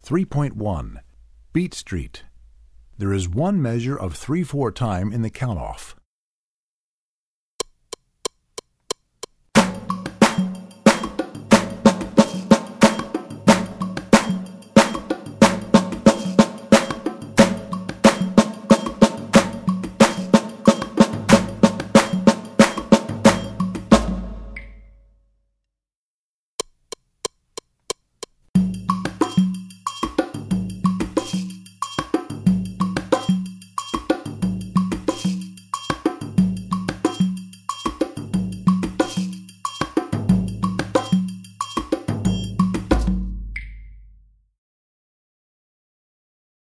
3.1. Beat Street. There is one measure of 3/4 time in the count-off.